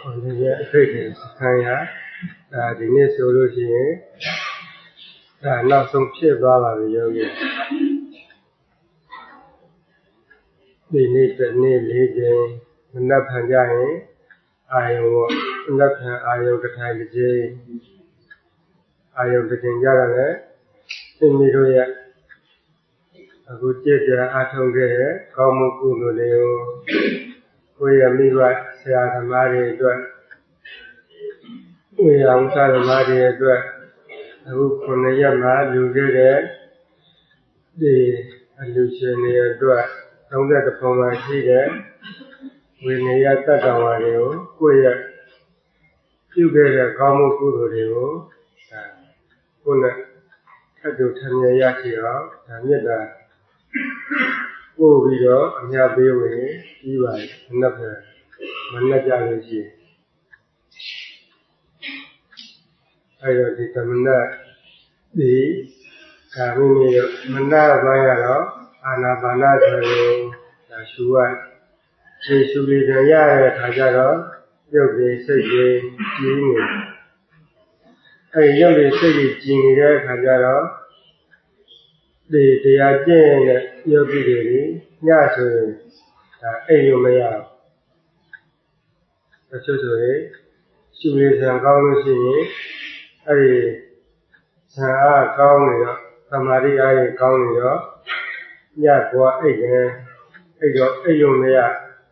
ဒီရဲ့အဖြစ်ကိုခံရဒီနေ့ဆိုလို့ရှိရင်နောက်ဆုံးဖြစ်သွားပါပြီယောဂီဒီနေ့တစ်နေ့၄ကြိမ်မနက်ဖြန်ကြရင်အာယုံပေါ့မနက်ဖြန်အာယုံတစ်ထိုင်တစ်ကြိမ်အာယုံတစ်ကြိမ်ကြတော့လည်းသိမိတို့ရဲ့အခုကြည့်ကြအားထုတ်ခဲ့တဲ့ကောင်းမှုကုသိုလ်တွေကိုယ့်ရဲ့မိဘဆရာသမားတွေအတွက်ကိုယ့်ရဲ့အောင်စားသမားတွေအတွက်အခု9ရက်မှာလူခဲ့တဲ့ဒီအလူရှင်တွေအတွက်30ပုံမှန်ရှိတဲ့ဝိနည်းတတ္တဝါတွေကိုယ့်ရဲ့ပြုခဲ့တဲ့ကောင်းမှုကုသိုလ်တွေကိုကိုယ်နဲ့ထပ်တူထမြင်ရရှိအောင်ဒါမြတ်တာပို့ပြီးတော့အများပေးဝင်ပြီးပါမနက်ဖြန်မနက်ကြလို့ရှိရင်အဲ့တော့ဒီသမဏဒီကာမိမိတို့မနက်ပိုင်းကတော့အာနာပါနဆိုရင်ဒါရှုရရှုလေးပြန်ရတဲ့အခါကျတော့ရုပ်တွေစိတ်တွေကြီးနေအဲ့ရုပ်တွေစိတ်တွေကြီးနေတဲ့အခါကျတော့ဒီတရားကျင့်တဲ့ယောဂီတွေညဆိုရင်ဒါအိပ်လို့မရဘူးတချို့ဆိုရင်ရှုလေးဆံကောင်းလို့ရှိရင်အဲ့ဒီဆံအားကောင်းနေတော့သမာဓိအားကြီးကောင်းနေတော့ညကွာအိပ်တယ်အိပ်တော့အိပ်လို့မရ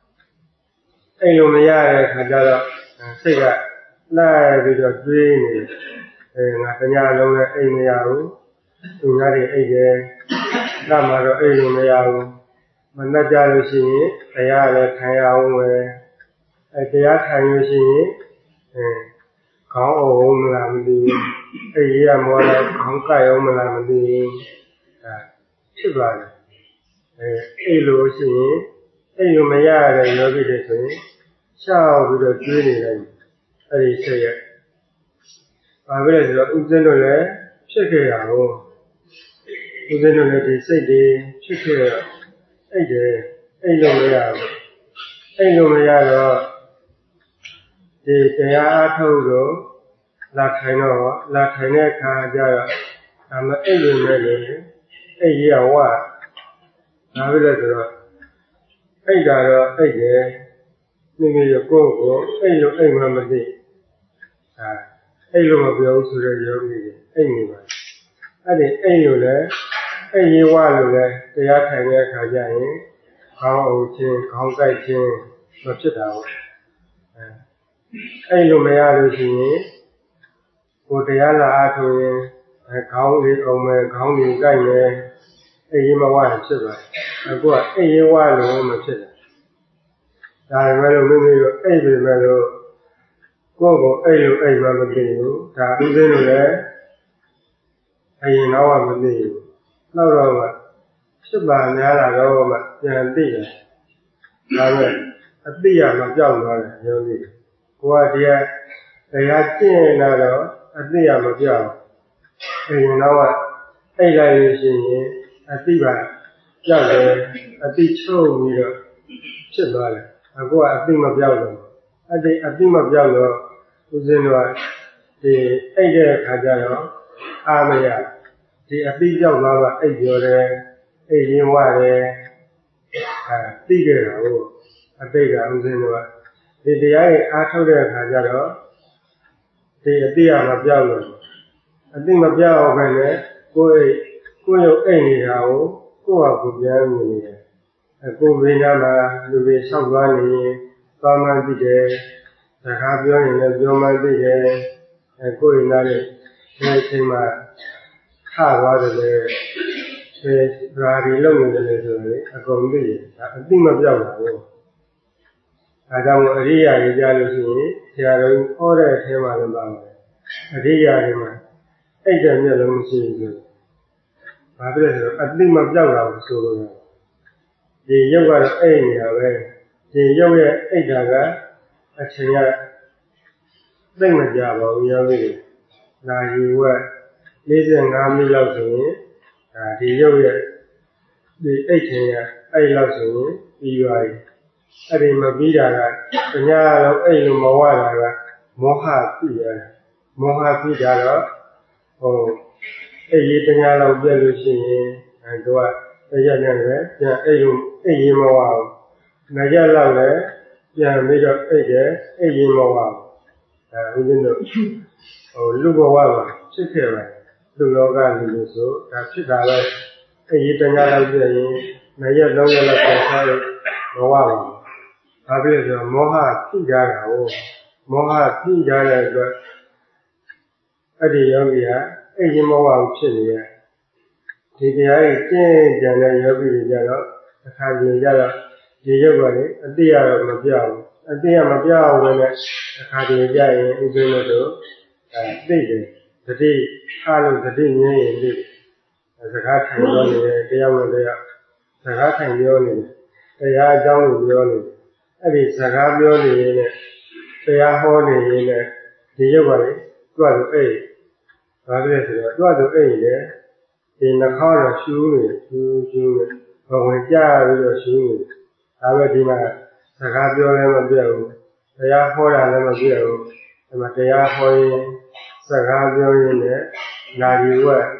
တဲ့ခါကျတော့စိတ်ကလိုက်ပြီးတော့တွေးနေငါတညလုံးလည်းအိပ်မရဘူးသူများတွေအိပ်တယ်ညမှာတော့အိပ်လို့မရဘူးမနှက်ကြလို့ရှိရင်တရားလည်းခံရအောင်ပဲတရားခံလို့ရှိရင်ခေါင်းအောင်မလားမသိဘူးအိပ်ရမောလည်းခေါင်းကိုက်အောင်မလားမသိဘူးဖြစ်သွားတယ်အိပ်လို့ရှိရင်အိပ်လို့မရတဲ့ယောဂီတွေဆိုရင်ရှောက်ပြီးတော့ကျွေးနေတယ်အဲ့ဒီစိတ်ရဲ့ဘာပဲလဲဆိုတော့ဥစဉ်တို့လည်းဖြစ်ခဲ့ရအောင်ဥစဉ်တို့လည်းဒီစိတ်တွေဖြစ်ခဲ့ရအိတ်တယ်အိတ်လို့မရဘူးအိတ်လို့မရတော့ဒီတရားအထုတ်လို့လာထိုင်တဲ့အခါကျတော့ဒါမှအိတ်လို့လည်းအိတ်ရဝဘာပဲလဲဆိုတော့အိတ်တာတော့အိတ်တယ်မိမိရဲ့ကိုယ်ကိုအိတ်လို့အိတ်မှမသိအိတ်လို့မပြောဘူးဆိုတဲ့ယောဂီတွေအိတ်နေပါအဲ့ဒီအိတ်လို့လည်းအိတ်ရဝလို့လည်းတရားထိုင်တဲ့အခါကျရင်ခေါင်းအုပ်ခြင်းခေါင်းကိုက်ခြင်းမဖြစ်တာဘူးအဲ့လိုမရလို့ရှိရင်ကိုယ်တရားလာအားထုတ်ရင်ခေါင်းလေးအောင်မယ်ခေါင်းလေးကိုက်မယ်အိတ်ရမဝရင်ဖြစ်သွားတယ်အခုကအိတ်ရဝလို့မဖြစ်တယ်ဒါပေမဲ့လို့မိမိတို့အိတ်ပေမဲ့လို့ကိုယ့်ကိုအိတ်လို့အိတ်မှမသိဘူးဒါဥစဉ်လို့လည်းအရင်တော့မသိဘူးနောက်တော့မှဖြစ်ပါများလာတော့မှပြန်သိတယ်ဒါပဲအသိရမပြောက်သွားတယ်ယောဂီကိုယ်ကတရားကျင့်လာတော့အသိရမပြောက်အရင်တော့အိတ်လိုက်လို့ရှိရင်အသိပါပြောက်တယ်အသိချုပ်ပြီးတော့ဖြစ်သွားတယ်အခုကအသိမပြောက်တော့အသိမပြောက်တော့ဦးဇင်းတို့ကဒီအိတ်တဲ့အခါကျတော့အားမရဒီအသိပြောက်သွားကအိတ်ပြောတယ်အိတ်ရင်းဝတယ်သိကြတာဟုတ်အသိကဦးဇင်းတို့ကဒီတရားကိုအားထုတ်တဲ့အခါကျတော့ဒီအသိရမပြောက်လို့အသိမပြောက်အောင်ပဲလေကိုယ်ရုပ်အိတ်နေတာကိုယ့်ဟာကိုယ်ပြန်နေတယ်ကိုယ်ဝိညာဉ်မှာလူတွေဆောက်သွားနေရင်သွားမှသိတယ်စကားပြောရင်လည်းပြောမှသိတယ်ကိုယ်ရင်းသားတဲ့ဒီအချိန်မှာခသွားတယ်လေဒါဒီလုံနေတယ်ဆိုရင်အကုန်သိတယ်ဒါအသိမပြောက်တာဘူးဒါကြောင့်အရိယာကြီးကြားလို့ရှိရင်ဆရာတော်ဟောတဲ့အထဲမှာလည်းပါတယ်အရိယာတွေမှာအိတ်တဲ့မျက်လုံးမရှိဘူးဘာဖြစ်လဲဆိုတော့အသိမပြောက်တာကိုဆိုလို့ဒီရုပ်ကတော့အိတ်နေတာပဲဒီရုပ်ရဲ့အိတ်တာကအချိန်ကသိမကြပါဘူးယောဂီတွေနာယူဝက်45မိနစ်လောက်ဆိုရင်ဒီရုပ်ရဲ့ဒီအိတ်ချိန်ကအဲ့လောက်ဆိုရင်ပြီးသွားပြီအဲ့ဒီမပြီးတာကညာတော့အဲ့လိုမဝတာကမောဟပြီးရတယ်မောဟပြီးကြတော့အဲ့ဒီတညာလောက်ပြည့်လို့ရှိရင်သူကအဲ့ရနေတယ်ပြန်အဲ့လိုအဲ့ရင်မဝဘူးနာကြလောက်လည်းပြန်ပြီးတော့အဲ့တယ်အဲ့ရင်မဝဘူးဦးဇင်းတို့လူဘဝမှာဖြစ်ခဲ့ပါတယ်လူလောကလူလို့ဆိုဒါဖြစ်တာပဲအဲ့ဒီတညာလောက်ပြည့်ရင်နာရလုံးရလောက်ပြန်စားလို့မဝပါဘူးဘာဖြစ်လဲဆိုတော့မောဟဖြစ်ကြတာကိုမောဟဖြစ်ကြတဲ့အတွက်အဲ့ဒီယောဂီဟာအဲ့ဒီမောဟကိုဖြစ်နေရဒီတရားကြီးကျင့်ကြံတဲ့ယောဂီတွေကြတော့အခါကြီးကြတော့ဒီရုပ်ကလေအတိရတော့မပြောက်ဘူးအတိရမပြောက်ဘူးနဲ့အခါကြီးကြရင်ဥပ္ပင်းတို့သိတယ်တတိအားလုံးတတိမြင်ရင်သိစကားထိုင်ပြောနေတယ်တရားဝင်တရားစကားထိုင်ပြောနေတယ်တရားအကြောင်းကိုပြောနေတယ်အဲ့ဒီစကားပြောနေရင်လည်းတရားဟောနေရင်လည်းဒီရုပ်ကလေတွတ်လို့အဲ့ဘာဖြစ်လဲဆိုတော့တွတ်လို့အဲ့လေဒီနှာခေါင်းတော့ရှူးနေရှူးနေဘဝင်ကြပြီးတော့ရှူးနေဒါပဲဒီမှာစကားပြောလည်းမပြတ်ဘူးတရားဟောတာလည်းမပြတ်ဘူးဒီမှာတရားဟောရင်စကားပြောရင်လည်းနာရီဝက်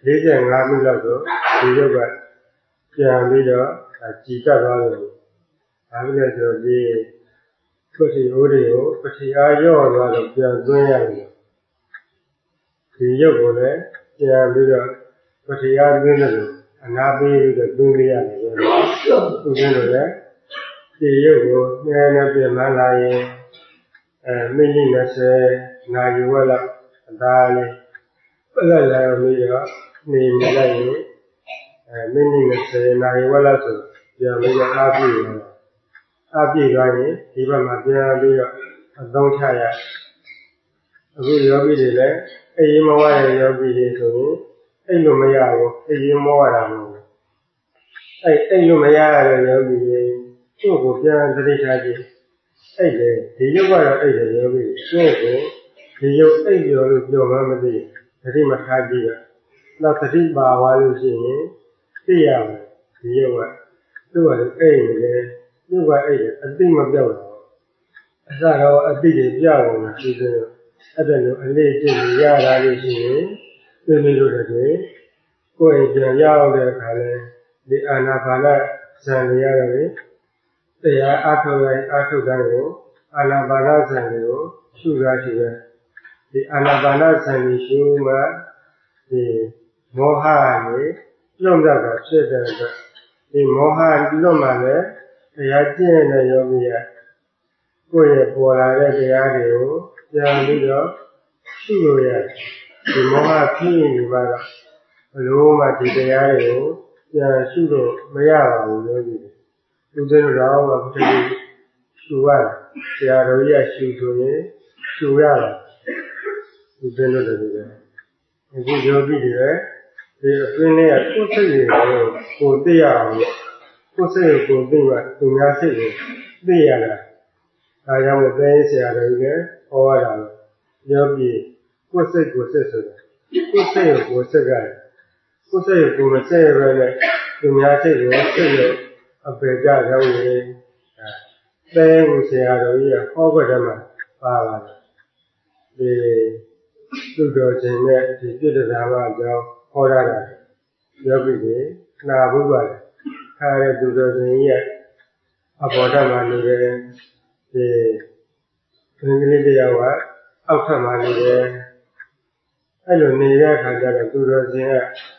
45မိနစ်လောက်ဆိုဒီရုပ်ကပြန်ပြီးတော့ကြည်တက်သွားတယ်ဒါပဲလေဆိုဒီပတိဟိုတွေကိုပတိအားရော့သွားတော့ပြန်သွင်းရတယ်ဒီရုပ်ကိုလည်းပြန်ပြီးတော့ပတိအားသွင်းတယ်လို့အနာပေးပြီးတော့သွင်းလိုက်ရတယ်ဆိုတော့သူကလည်းဒီရုပ်ကိုနည်းနည်းပြန်မှလာရင်မိနစ်20နာရီဝက်လောက်အသာလေးပလက်လာပြီးတော့နေမလိုက်ရင်မိနစ်20နာရီဝက်လောက်ဆိုပြန်ပြီးတော့အားပြည့်ရတယ်အားပြည့်သွားရင်ဒီဘက်မှာပြန်ပြီးတော့အသုံးချရအခုယောဂီတွေလည်းအေးမဝရတဲ့ယောဂီတွေဆိုရင်အဲ့လိုမရဘူးအေးမောရတာမဟုတ်ဘူးအဲ့လိုမရတဲ့ယောဂီတွေသူ့ကိုပြန်သတိထားကြည့်အဲ့လေဒီရုပ်ကတော့အဲ့လေယောဂီသူ့ကိုဒီရုပ်အဲ့ပြောလို့ပြောမှမသိသတိမထားကြည့်တော့နောက်သတိပါသွားလို့ရှိရင်သိရမယ်ဒီရုပ်ကသူ့ကအဲ့နေတယ်သူ့ကအဲ့အသိမပြောက်တော့အစတော့အသိတွေပြောက်ကုန်တာဒီလိုအဲ့ဒါလိုအလေးကျင့်ရတာလို့ရှိရင်သိနေလို့တည်းကိုယ်ပြန်ရောက်တဲ့အခါလဲဒီအာနာပါနဇန်ရရတယ်တရားအထုတ်တိုင်းအထုတ်တိုင်းကိုအာနာပါနဇန်ကိုရှုရရှိတယ်ဒီအာနာပါနဇန်ကိုရှုမှဒီမောဟနဲ့လွတ်မြောက်တာဖြစ်တဲ့အတွက်ဒီမောဟလွတ်မှလည်းတရားကျင့်တဲ့ယောဂီကကိုယ့်ရဲ့ပေါ်လာတဲ့တရားတွေကိုပြန်ပြီးတော့ရှုလို့ရတယ်ဒီမောဟဖြစ်နေပါတော့ဘလို့မှဒီတရားတွေကိုပြန်ရှုလို့မရပါဘူးယောဂီတွေသူတို့တော့ဘုရားကြီးရှုရတယ်တရားတော်ကြီးကရှုဆိုရင်ရှုရတယ်သူတို့လည်းဒီပဲအခုယောဂီတွေဒီအတွင်းထဲကကိုယ်စိတ်တွေကိုသိရအောင်ကိုယ်စိတ်ကိုသိမှသူများစိတ်ကိုသိရတာဒါကြောင့်မို့သိဆရာတော်ကြီးလည်းဟောရတာယောဂီကိုယ်စိတ်ဆိုတာကိုယ်စိတ်ကိုစိတ်ရတယ်ကိုယ်စိတ်ကိုမစိတ်ရပဲနဲ့သူများစိတ်ကိုစိတ်လို့အပေကြရောက်နေသိကိုဆရာတော်ကြီးကဟောကြတယ်မှာပါပါတယ်ဒီသူတော်ရှင်နဲ့ဒီပြည့်တသာမအကြောင်းဟောရတာယောဂီတွေနာဘူးပါလေခါရတဲ့သူတော်ရှင်ရဲ့အဘောဓမှာနေတယ်ဒီသင်္ကလေးတရားကအောက်ထပ်မှာနေတယ်အဲ့လိုနေတဲ့အခါကျတော့သူတော်ရှင်က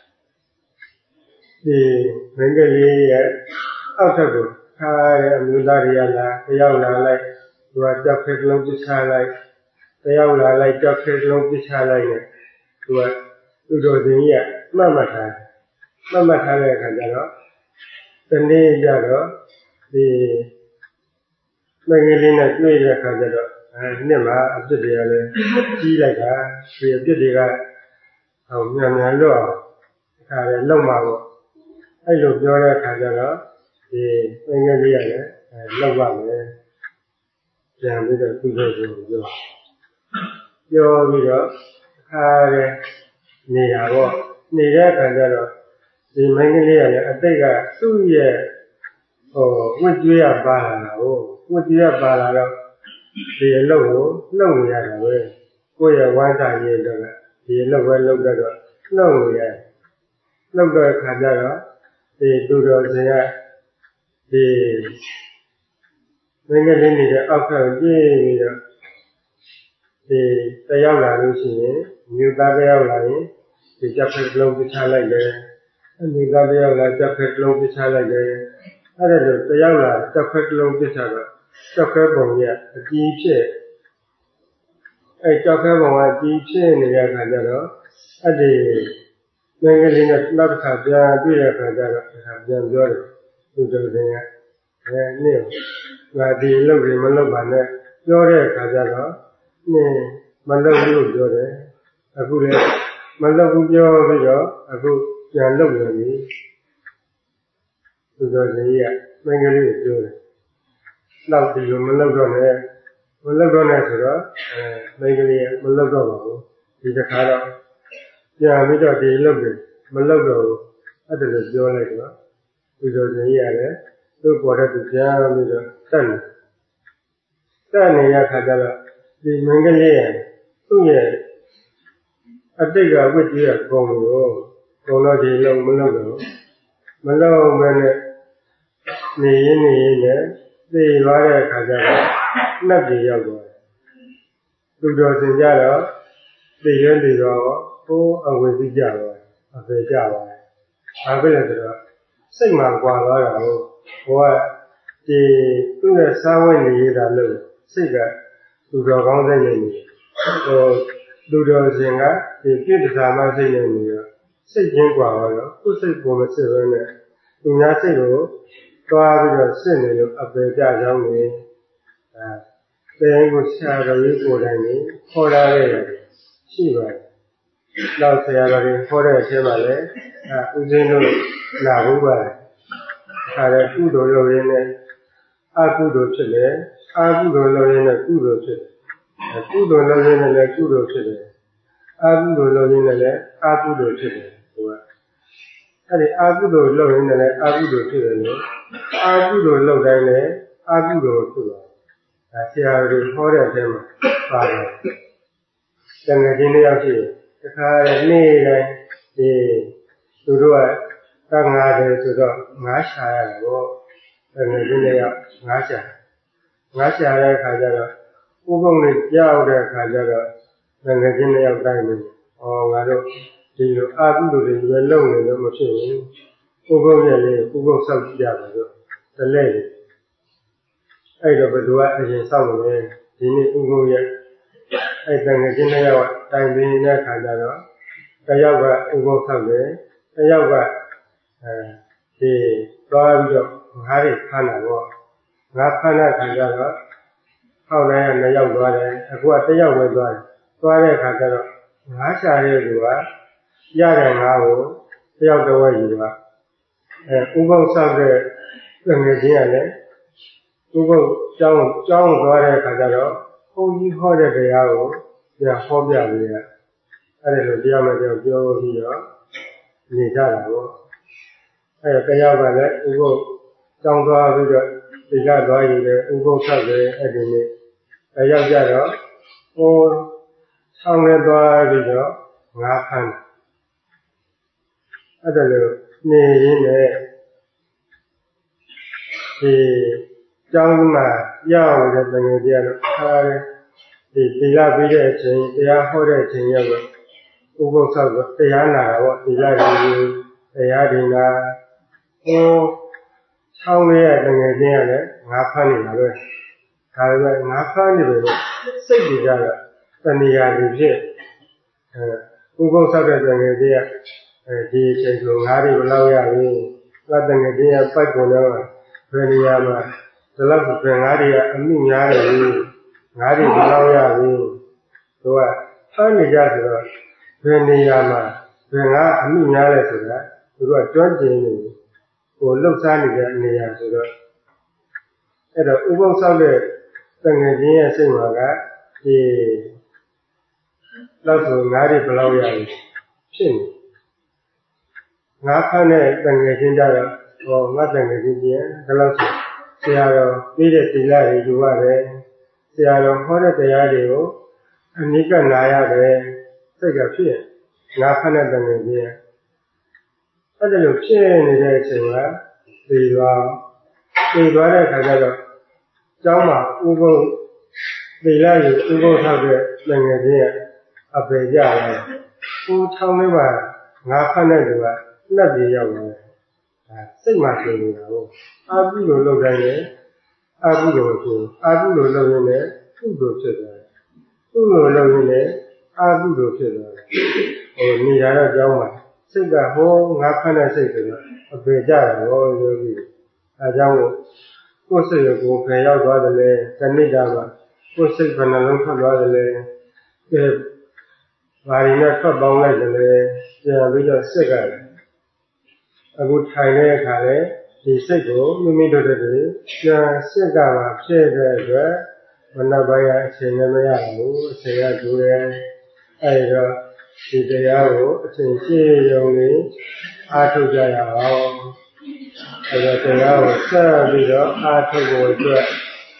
ဒီသင်္ကလေးရဲ့အောက်ထပ်ကိုခါရတဲ့အမျိုးသားတွေကလာတယောက်လာလိုက်သူကကြောက်ခဲကလုံးပစ်ချလိုက်တယောက်လာလိုက်ကြောက်ခဲကလုံးပစ်ချလိုက်နဲ့သူကသူတော်ရှင်ကြီးကမှတ်မှတ်ထားတဲ့အခါကျတော့ဒီနေ့ကျတော့ဒီမင်္ဂလေးနဲ့တွေ့တဲ့အခါကျတော့နှစ်မှာအပြစ်တွေကလည်းကြီးလိုက်တာဒီအပြစ်တွေကမြန်လွတ်အောင်အခါလည်းလုံမှာပေါ့အဲ့လိုပြောတဲ့အခါကျတော့ဒီမင်္ဂလေးကလည်းလောက်ပါမယ်ပြန်ပြီးတော့သူ့ကိုပြောပြီးတော့အခါလည်းနေတာပေါ့နေတဲ့အခါကျတော့ဒီမင်္ဂလေးကလည်းအတိတ်ကသူ့ရဲ့ဝိကျွေးရပါလာတာကိုဝိကျွေးရပါလာတော့ဒီအလုပ်ကိုလုပ်နေရတာပဲကိုယ့်ရဲ့ဝမ်းစာရေးတော့ဒီအလုပ်ပဲလုပ်တော့လုပ်နေရလုပ်တော့ခါကြတော့ဒီသူတော်စင်ကဒီမင်းကလေးနေတဲ့အောက်ထပ်ကြည့်ပြီးတော့ဒီတယောက်လာလို့ရှိရင်မြို့သားတယောက်လာရင်ဒီချက်ဖက်လုံးပြချလိုက်တယ်မြို့သားတယောက်လာချက်ဖက်လုံးပြချလိုက်တယ်အဲ့ဒါလို့တယောက်လာချက်ဖက်လုံးပြချတော့ချက်ဖက်ပုံကြီးအကြီးဖြစ်အဲ့ချက်ဖက်ပုံကအကြီးဖြစ်နေတဲ့အခါကျတော့အဲ့ဒီမင်းကလေးနဲ့နောက်တစ်ခါပြန်တွေ့တဲ့အခါကျတော့ပြန်ပြောတယ်သူတို့ကနေ့ငါဒီလုပ်ပြီးမလုပ်ပါနဲ့ပြောတဲ့အခါကျတော့နေ့မလုပ်ဘူးလို့ပြောတယ်အခုလည်းမလုပ်ဘူးပြောပြီးတော့အခုပြန်လုပ်နေပြီသူတို့ကြီးကမင်းကလေးကိုပြောတယ်နောက်ဒီလိုမလုပ်တော့နဲ့ဆိုတော့မင်းကလေးကမလုပ်တော့ပါဘူးဒီတစ်ခါတော့ပြန်ပြီးတော့ဒီလုပ်တယ်မလုပ်တော့ဘူးအဲ့ဒါလိုပြောလိုက်တော့သူတို့ကြီးရတယ်သူ့ပေါ်တဲ့သူပြန်ပြီးတော့တက်နေရခါကျတော့ဒီမင်းကလေးရသူ့ရဲ့အတိတ်ကဝိတ္တိရပုံလို့တော့ဒီလုံးမလုပ်တော့မလုပ်မဲနဲ့နေရင်နဲ့သိသွားတဲ့ခါကျတော့နှက်ပြေရောက်သွားတယ်သူတော်စင်ကြတော့သိရင်သိတော့ဟိုးအဝိသိကြတော့အပေကြပါဘာဖြစ်လဲဆိုတော့စိတ်မှာကွာသွားတာကိုဟိုကဒီသူ့ရဲ့စားဝတ်နေရတာလို့စိတ်ကသူတော်ကောင်းစိတ်နဲ့နေသူတော်စင်ကဒီပြည့်တစားမှစိတ်နဲ့နေတော့စိတ်ချင်းကွာတော့ကိုယ်စိတ်ကိုမစစ်ဘဲနဲ့သူများစိတ်ကိုတွားပြီးတော့စစ်နေလို့အပေကြကြောင်းနေတဲ့ကိုရှာတော်ကြီးကိုယ်တိုင်နေခေါ်လာခဲ့တယ်ရှိပါတယ်နောက်ဆရာတော်ကြီးခေါ်တဲ့အချိန်မှာလည်းဦးဇင်းတို့လာဘူးပါဒါလည်းကုသိုလ်လုပ်ရင်းနဲ့အကုသိုလ်ဖြစ်တယ်အကုသိုလ်လုပ်ရင်းနဲ့ကုသိုလ်ဖြစ်တယ်ကုသိုလ်လုပ်ရင်းနဲ့လည်းကုသိုလ်ဖြစ်တယ်အကုသိုလ်လုပ်ရင်းနဲ့လည်းအကုသိုလ်ဖြစ်တယ်သူကအဲ့ဒီအကုသိုလ်လုပ်ရင်းနဲ့လည်းအကုသိုလ်ဖြစ်တယ်လို့အကုသိုလ်လုပ်တိုင်းလည်းအကုသိုလ်ဖြစ်တယ်ဆရာတော်ကြီးခေါ်တဲ့အချိန်မှာပါတယ်တကယ်ချင်းတယောက်ရှိတယ်တခါနေ့တိုင်းဒီသူတို့ကငါးတယ်ဆိုတော့ငါးရှာရတယ်ပေါ့တကယ်ချင်းတယောက်ငါးရှာတဲ့အခါကျတော့ဥပုံလေးကြောက်တဲ့အခါကျတော့တကယ်ချင်းတယောက်တိုင်းနေငါတို့ဒီလိုအာဟုလိုတွေပဲလုံနေလို့မဖြစ်ဘူးဥပုံရဲ့လေးဥပုံဆောက်ကြပါတော့တလဲအဲ့တော့ဘယ်သူကအရင်ဆောက်မလဲဒီနေ့ဥပုံရဲ့အဲ့တကယ်ချင်းတယောက်တိုင်ပင်တဲ့အခါကျတော့တယောက်ကဥပုံဆောက်တယ်တယောက်ကဒီသွားပြီးတော့ငါးတွေဖမ်းတာပေါ့ငါးဖမ်းတဲ့အခါကျတော့ဟောက်လိုက်ရ2ယောက်သွားတယ်အခုက1ယောက်ပဲသွားတယ်သွားတဲ့အခါကျတော့ငါးရှာတဲ့လူကရတဲ့ငါးကို1ယောက်တစ်ဝက်ယူတာဥပုံဆောက်တဲ့ငွေချင်းကလည်းဥပုံကျောင်းသွားတဲ့အခါကျတော့ဘုန်းကြီးဟောတဲ့တရားကိုပြန်ဟောပြပေးရအဲ့ဒါလိုတရားမပြောပြောပြီးတော့နေကြတာပေါ့အဲ့တယောက်ကလည်းဥပုပ်ကျောင်းသွားပြီးတော့ဒီကသွားယူတယ်ဥပုပ်ဆောက်တယ်အဲ့ဒီနေ့တယောက်ကြတော့ဟိုဆောင်းနဲ့သွားပြီးတော့ငါးဖမ်းအဲ့ဒါလိုနေရင်းနဲ့ဒီကျောင်းမှာရောက်တဲ့တကယ်တရားတော့အားဒီသီလပြီးတဲ့အချိန်တရားဟောတဲ့အချိန်ရောက်တော့ဥပုပ်ဆောက်တော့တရားနာတာပေါ့သီလကြီးတရားဒီနာဆောင်းလေးရတကယ်ချင်းရလဲငါးဖမ်းနေတာပဲဒါပေမဲ့ငါးဖမ်းနေတယ်လို့စိတ်ကြီးကြတော့တဏှာတွေဖြစ်ဥပုပ်ဆောက်တဲ့တကယ်ချင်းရဒီအချိန်ဆိုငါးတွေဘယ်လောက်ရပြီငါတကယ်ချင်းရပတ်ကုန်တော့ဘယ်နေရာမှာဒီလောက်ဆိုငါးတွေကအမှုများတယ်ငါးတွေဘယ်လောက်ရပြီသူကဖမ်းနေကြဆိုတော့ဘယ်နေရာမှာဘယ်ငါအမှုများလဲဆိုတာသူကကျွမ်းကျင်နေကိုလှုပ်ရှားနေတဲ့နေရာဆိုတော့အဲ့တော့ဥပုပ်ဆောက်တဲ့တငယ်ချင်းရဲ့စိတ်မှာကဒီလောက်ဆိုငါးတွေဘယ်လောက်ရပြီဖြစ်နေငါးဖမ်းတဲ့တငယ်ချင်းကြတော့ငါတန်ငယ်ကြီးပြန်ဒါလို့ဆရာတော်ပြီးတဲ့သီလတွေယူရတယ်ဆရာတော်ဟောတဲ့တရားတွေကိုအနိကနာရတယ်စိတ်ကဖြစ်ငါဖတ်တဲ့တန်ငယ်ကြီးအဲ့ဒါလိုဖြစ်နေတဲ့အချိန်ကဒီသွားတဲ့အခါကျတော့ကျောင်းမှာဥပုပ်သီလယူဥပုပ်ထောက်တဲ့တန်ငယ်ကြီးအပေကြတယ်ဦးထောင်းလေးမှာငါဖတ်တဲ့သူကလက်ပြေရောက်နေတယ်စိတ်မှဖြစ်နေတာကိုအာဟုလိုလုပ်တိုင်းလည်းအာဟုလိုဆိုအာဟုလိုလုပ်ရင်လည်းထုလိုဖြစ်တယ်ထုလိုလုပ်ရင်လည်းအာဟုလိုဖြစ်တယ်နေရာတော့ကြောင်းမှာစိတ်ကဟောငါဖတ်တဲ့စိတ်ကအပေကြတယ်ဟောယောဂီအဲကြောင့်ကိုယ်စိတ်ကိုဖယ်ရောက်သွားတယ်လေတဏှိတာကကိုယ်စိတ်ကနှလုံးထွက်သွားတယ်လေဘာရင်းနဲ့ထွက်ပေါင်းလိုက်တယ်လေပြန်ပြီးတော့စိတ်ကအခုထိုင်တဲ့အခါလေဒီစိတ်ကိုမိမိတို့တည်းပြန်စိတ်ကမှဖြစ်တဲ့အတွက်မနက်ပိုင်းအချိန်နဲ့မရဘူးအချိန်ကကျိုးတယ်အဲဒီတော့ဒီတရားကိုအချိန်ရှိရုံနဲ့အားထုတ်ကြရအောင်အဲဒီတရားကိုဆက်ပြီးတော့အားထုတ်ဖို့အတွက်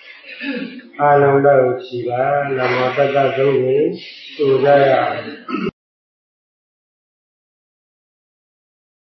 အားလုံးတော့ရှိပါနမောတတ္တသုံးကိုကြိုးကြရအောင်